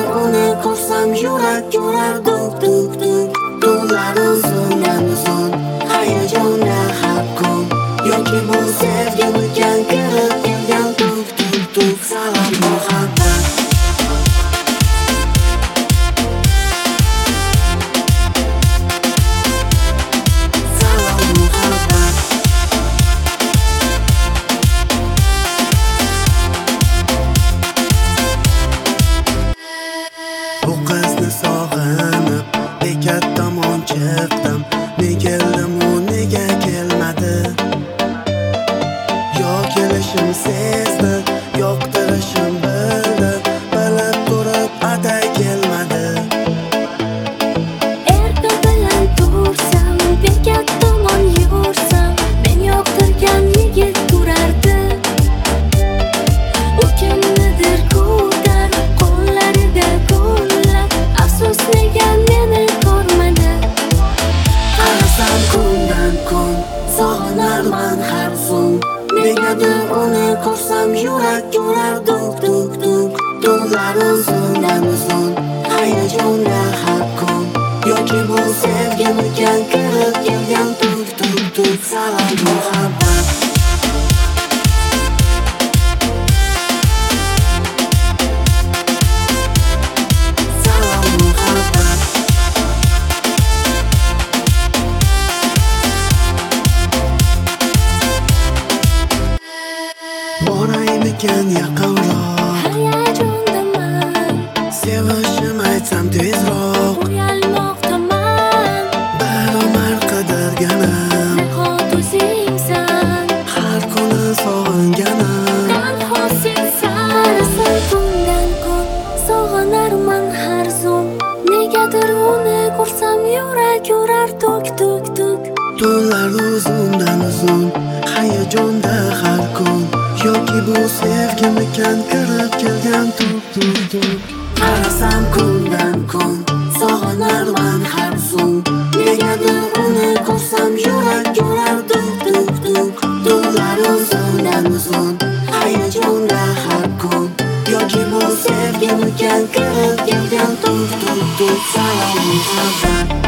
uni ko'rsam yurak yurar duk duk duk. Tunlar uzundan uzun, hayajonda har kun. Yoki bu sevgimizga kirib kelgan duk duk duk. Salom muhabbat. Bu qizni sog'inib bekat tomon chiqdim. Ne keldim u nega kelmadi? Yo kelishim sezdi, yoqtirishim bildi, bilib turib atay kelmadi. Erta bilan tursam, bekat tomon yursam, men yoqtirgan yigit turardi. U kimnidir ko'tar, qo'llarida qo'llab, afsus nega meni ko'rmadi. Qarasam kundan kun, sog'inarman har zum. Negadir uni ko'rsam yurak yurar duk duk duk. Tunlar uzundan uzun, hayajonda har kun. Yoki bu sevgimizga kirib kelgan duk duk duk. Salom muhabbat. Salom muhabbat. Boraymikan yaqinroq, Hayajondaman, sevishim aytsam tezroq. uyalmoqdaman, Bir umr qidirganim, nahot o'zingsan, har kuni sog'inganim. tanho sensan. Qarasam kundan kun, sog'inarman har zum. Negadir uni ko'rsam yurak yurar duk duk duk. Tunlar uzundan uzun, hayajonda har kun. Yoki bu sevgimizga kirib kelgan duk duk duk. Qarasam kundan kun, sog'inarman har zum. Negadir uni ko'rsam yurak yurar duk duk duk. Tunlar uzundan uzun, hayajonda har kun. Yoki bu sevgimizga kirib kelgan duk duk duk. Salom muhabbat.